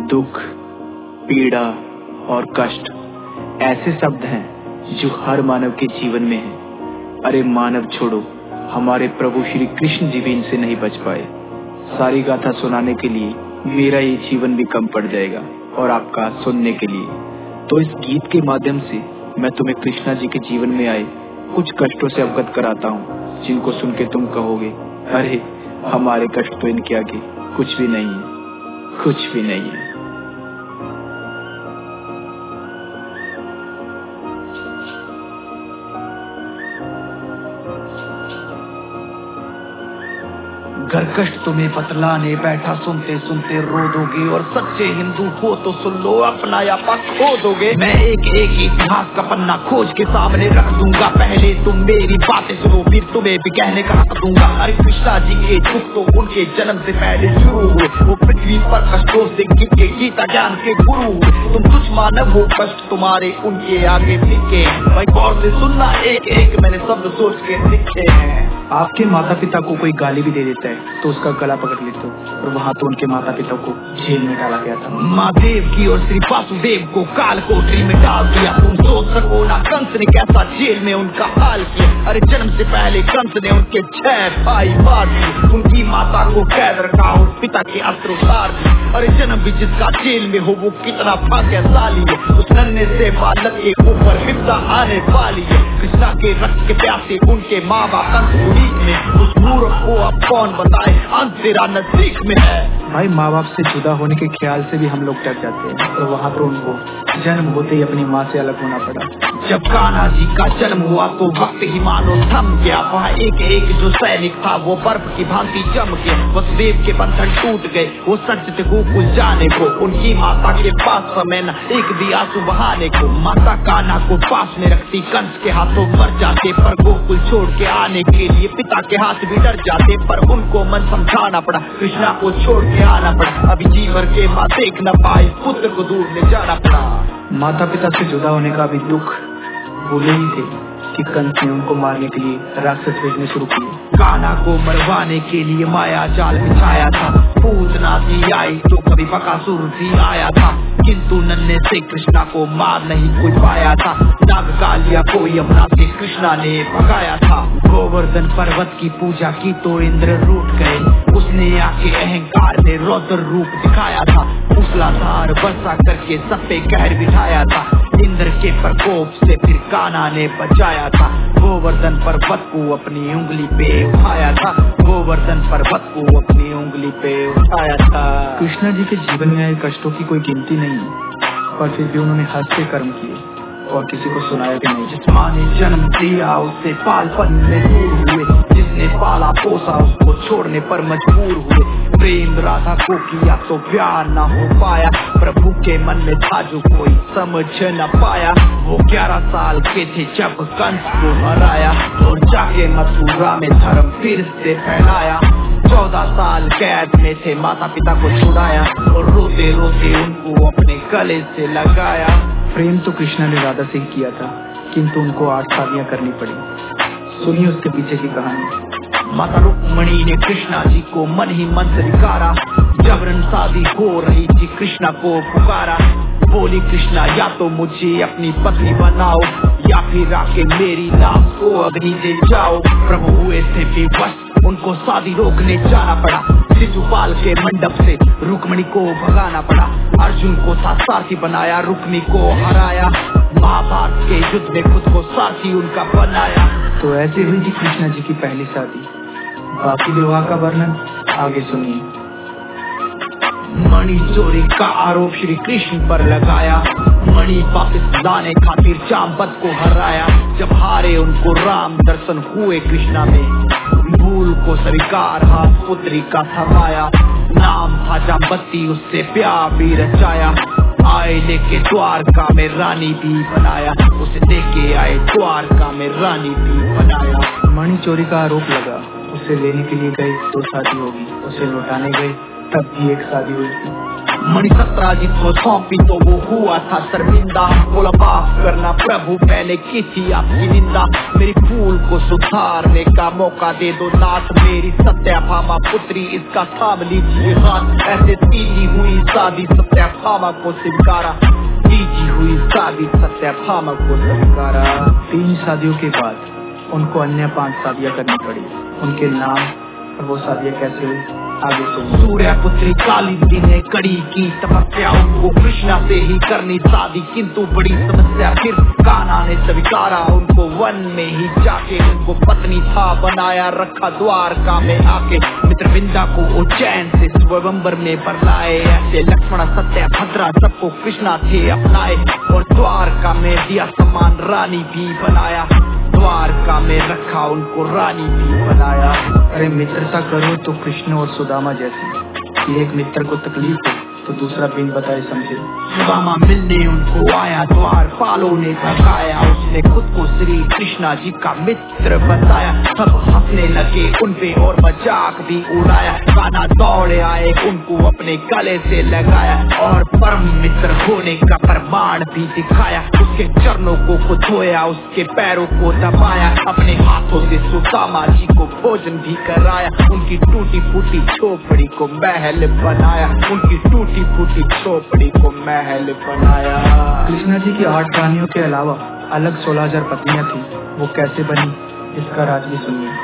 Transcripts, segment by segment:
दुख, पीड़ा और कष्ट ऐसे शब्द हैं जो हर मानव के जीवन में है। अरे मानव छोड़ो, हमारे प्रभु श्री कृष्ण जी भी इनसे नहीं बच पाए। सारी गाथा सुनाने के लिए मेरा ये जीवन भी कम पड़ जाएगा और आपका सुनने के लिए। तो इस गीत के माध्यम से मैं तुम्हें कृष्णा जी के जीवन में आए कुछ कष्टों से अवगत कराता हूँ, जिनको सुन के तुम कहोगे, अरे हमारे कष्ट तो इनके आगे कुछ भी नहीं है, कुछ भी नहीं है। घर कष्ट तुम्हें बतलाने बैठा, सुनते सुनते रो दोगे। और सच्चे हिंदू हो तो सुन लो, अपना यापा खो दोगे। मैं एक एक इतिहास का पन्ना खोज के सामने रख दूंगा। पहले तुम मेरी बातें सुनो, फिर तुम्हें भी कहने का हक दूंगा। अरे कृष्णा जी के दुख तो उनके जन्म से पहले शुरू हुए। वो पृथ्वी पर कष्टों से गिर के गीता ज्ञान के गुरु हुए। तुम कुछ मानव हो, कष्ट तुम्हारे उनके आगे फीके। भाई गौर से सुनना, एक एक मैंने शब्द सोच के लिखे हैं। आपके माता पिता को कोई गाली भी दे देता है तो उसका गला पकड़ लेते हो, और वहाँ तो उनके माता पिता को जेल में डाला गया था। महादेव की और श्री वासुदेव को काल कोठरी में डाल दिया। तुम सोच सको ना कंस ने कैसा जेल में उनका हाल किया। अरे जन्म से पहले कंस ने उनके 6 भाई मार दिए। उनकी माता को कैद रखा और पिता के अस्त्र उतार दिए। अरे जन्म भी जिसका जेल में हो वो कितना भाग्यशाली है। उस नन्हे से बालक के ऊपर विपदा आने वाली है। कृष्णा के रक्त के प्यासे उनके माँ बाप कंस में, उस मूर्ख को अब कौन बताए, अंत तेरा नजदीक में है। भाई माँ बाप से जुदा होने के ख्याल से भी हम लोग डर जाते हैं, और वहाँ तो उनको जन्म होते ही अपनी माँ से अलग होना पड़ा। जब कान्हा जी का जन्म हुआ तो वक्त ही मानो थम गया। वहाँ एक एक जो सैनिक था वो बर्फ की भांति जम गया। वसुदेव के बंधन टूट गए, वो सच थे गोकुल जाने को। उनकी माता के पास समय न एक भी आंसू बहाने को। माता कान्हा को पास में रखती, कंस के हाथों मर जाते। पर गोकुल छोड़ के आने के लिए पिता के हाथ भी डर जाते। पर उनको मन समझाना पड़ा, कृष्णा को छोड़ के आना पड़ा। अभी जी भर के माँ देख न पाई, पुत्र को दूर ले जाना पड़ा। माता पिता से जुदा होने का भी दुख भूले ही थे कि कंस ने उनको मारने के लिए राक्षस भेजने शुरू किए। कान्हा को मरवाने के लिए माया जाल बिछाया था। पूतना भी आई तो कभी बकासुर भी आया था, किंतु नन्हे से कृष्णा को मार नहीं कोई पाया था। नागकालिया को यमुना से कृष्णा ने भगाया था। गोवर्धन पर्वत की पूजा की तो इंद्र रूठ गए। उसने आके अहंकार में रौद्र रूप दिखाया था। मूसलाधार वर्षा करके सब पे कहर बिठाया था। इंद्र के प्रकोप से फिर कान्हा ने बचाया था। गोवर्धन पर्वत को अपनी उंगली पे उठाया था। गोवर्धन पर्वत को अपनी उंगली पे उठाया था। कृष्णा जी के जीवन में आए कष्टों की कोई गिनती नहीं है, पर फिर भी उन्होंने हंस के कर्म किए और किसी को सुनाया भी नहीं। जिस माँ ने जन्म दिया उससे पालपन में दूर हुए। जिसने पाला पोसा उसको छोड़ने पर मजबूर हुए। प्रेम राधा को किया तो प्यार न हो पाया। प्रभु के मन में था जो कोई समझ न पाया। वो 11 साल के थे जब कंस को हराया, और जाके मथुरा में धर्म फिर से फैलाया। 14 साल कैद में थे, माता पिता को छुड़ाया, और रोते रोते उनको अपने गले से लगाया। प्रेम तो कृष्णा ने राधा से ही किया था, किंतु उनको 8 शादियां करनी पड़ी। सुनिए उसके पीछे की कहानी। माता रुक्मणी ने कृष्णा जी को मन ही मन से निकारा। जबरन शादी हो रही थी, कृष्णा को पुकारा। बोली कृष्णा, या तो मुझे अपनी पत्नी बनाओ, या फिर आके मेरी लाश को अग्नि दे जाओ। प्रभु हुए थे विवश, उनको शादी रोकने जाना पड़ा। शिशुपाल के मंडप से रुक्मणी को भगाना पड़ा। अर्जुन को सारथी बनाया, रुक्मी को हराया। महाभारत के युद्ध में खुद को सारथी उनका बनाया। तो ऐसे हुई थी कृष्णा जी की पहली शादी। बाकी विवाह का वर्णन आगे सुनिए। मणि चोरी का आरोप श्री कृष्ण पर लगाया। मणि वापस लाने खातिर जामवंत को हराया। जब हारे उनको राम दर्शन हुए कृष्णा में। भूल को स्वीकार हाथ पुत्री का थमाया। नाम था जामवती, उससे प्यार भी रचाया। आए लेके द्वारका में रानी भी बनाया। उसे लेके आए द्वारका में रानी भी बनाया। मणि चोरी का आरोप लगा, उसे लेने के लिए गए तो शादी होगी, उसे लौटाने गए तब भी एक शादी हुई थी। मणि सत्राजित को सौंपी तो वो हुआ था शर्मिंदा। बोला माफ करना प्रभु, मैंने की थी आपकी निंदा। मेरी भूल को सुधारने का मौका दे दो नाथ। मेरी सत्यभामा पुत्री, इसका थाम लीजिए हाथ। ऐसे तीजी हुई शादी सत्यभामा को स्वीकारा, तीजी हुई शादी सत्यभामा को स्वीकारा। 3 शादियों के बाद उनको अन्य 5 शादियां करनी पड़ी। उनके नाम और वो शादियां कैसे हुई आगे सुनिए। सूर्य पुत्री कालिंदी ने कड़ी की तपस्या, उनको कृष्णा से ही करनी शादी, किंतु बड़ी समस्या फिर कान्हा ने स्वीकारा उनको। वन में ही जाके उनको पत्नी था बनाया, रखा द्वारका में आके मित्रविंदा को उज्जैन से स्वयंवर में बरलाए। ऐसे लक्ष्मण सत्यभद्रा सबको कृष्णा थे अपनाए, और द्वारका में दिया सम्मान रानी भी बनाया, द्वारका में रखा उनको रानी भी बनाया। अरे मित्रता करो तो कृष्ण और सुदामा जैसी, एक मित्र को तकलीफ हो तो दूसरा बिन बताए समझे। सुदामा मिलने उनको आया, द्वारपालों ने भगाया, उसने खुद को श्री कृष्णा जी का मित्र बताया। सब हंसने लगे उन पे और मजाक भी उड़ाया, कान्हा दौड़े आए उनको अपने गले से लगाया, और परम मित्र होने का प्रमाण भी दिखाया। उसके चरणों को धोया, उसके पैरों को दबाया, अपने हाथों से सुदामा जी को भोजन भी कराया, उनकी टूटी फूटी झोपड़ी को महल बनाया, उनकी टूटी फूटी झोपड़ी को महल बनाया। कृष्णा जी की 8 रानियों के अलावा अलग 16,000 पत्नियां थी, वो कैसे बनी इसका राज भी सुनिए।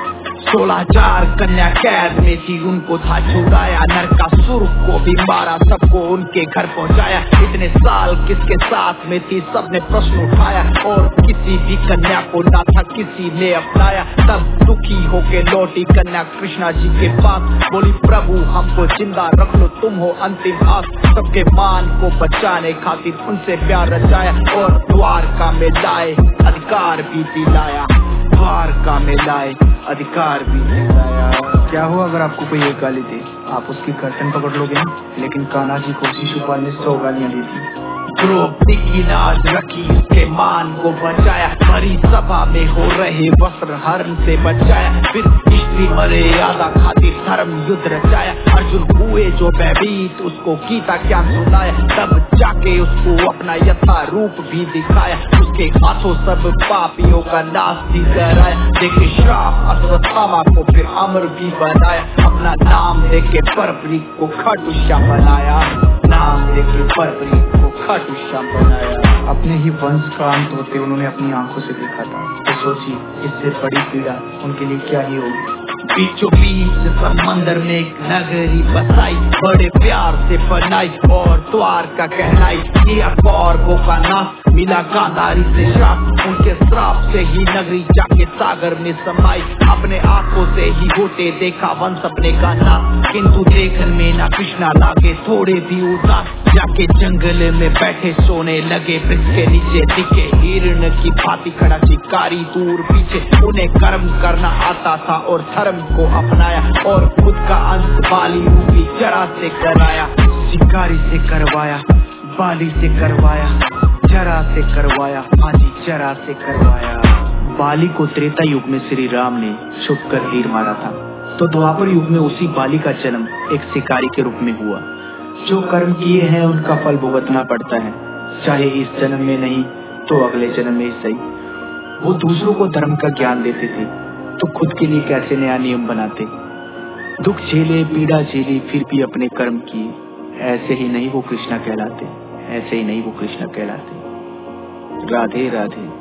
16,000 कन्या कैद में थी, उनको था छुड़ाया, नरकासुर को भी मारा, सबको उनके घर पहुंचाया। इतने साल किसके साथ में थी सबने प्रश्न उठाया, और किसी भी कन्या को ना था किसी ने अपनाया। तब दुखी होके लौटी कन्या कृष्णा जी के पास, बोली प्रभु हमको जिंदा रख लो, तुम हो अंतिम आस। सबके मान को बचाने खातिर उनसे प्यार रचाया, और द्वारका में लाए अधिकार भी दिलाया, द्वारका में लाए अधिकार भी दिलाया। क्या हुआ अगर आपको कोई एक गाली दे, आप उसकी गर्दन पकड़ लोगे ना? लेकिन कान्हा जी को शिशुपाल ने 100 गालियां दी थी। द्रौपदी की लाज रखी, उसके मान को बचाया, बड़ी सभा में हो रहे वस्त्र हरण से बचाया। फिर स्त्री मर्यादा खातिर धर्म युद्ध रचाया, अर्जुन हुए जो भयभीत, उसको गीता ज्ञान सुनाया, तब जाके उसको अपना यथा रूप भी दिखाया। उसके हाथों सब पापियों का नाश भी कराया, देके श्राप अश्वत्थामा को फिर अमर भी बनाया, अपना नाम देके बर्बरी को खाटूश्याम बनाया, नाम देके बर्बरी को खाटूश्याम बनाया। अपने ही वंश का अंत होते उन्होंने अपनी आंखों से देखा था, तो सोचिए इससे बड़ी पीड़ा उनके लिए क्या ही होगी। बीचों बीच समंदर में एक नगरी बसाई, बड़े प्यार से बनाई और द्वारका कहलाई। किया कौरवों का नाश, मिला गांधारी से श्राप, उनके श्राप से ही नगरी जाके सागर में समाई। अपने आंखों से ही होते देखा वंश अपने का नाश, किंतु देखने में ना कृष्णा लागे थोड़े भी उदास। जाके जंगल में बैठे सोने लगे, वृक्ष के नीचे दिखे हिरण की भांति खड़ा शिकारी दूर पीछे। उन्हें कर्म करना आता था और धर्म को अपनाया, और खुद का अंत बाली रूपी जरा से कराया। शिकारी से करवाया, बाली से करवाया, जरा से करवाया, हाँ जी जरा से करवाया। बाली को त्रेता युग में श्री राम ने छुप कर तीर मारा था, तो द्वापर युग में उसी बाली का जन्म एक शिकारी के रूप में हुआ। जो कर्म किए हैं उनका फल भुगतना पड़ता है, चाहे इस जन्म में नहीं तो अगले जन्म में ही सही। वो दूसरों को धर्म का ज्ञान देते थे, तो खुद के लिए कैसे नया नियम बनाते। दुख झेले, पीड़ा झेली, फिर भी अपने कर्म किए। ऐसे ही नहीं वो कृष्णा कहलाते, ऐसे ही नहीं वो कृष्णा कहलाते। राधे राधे।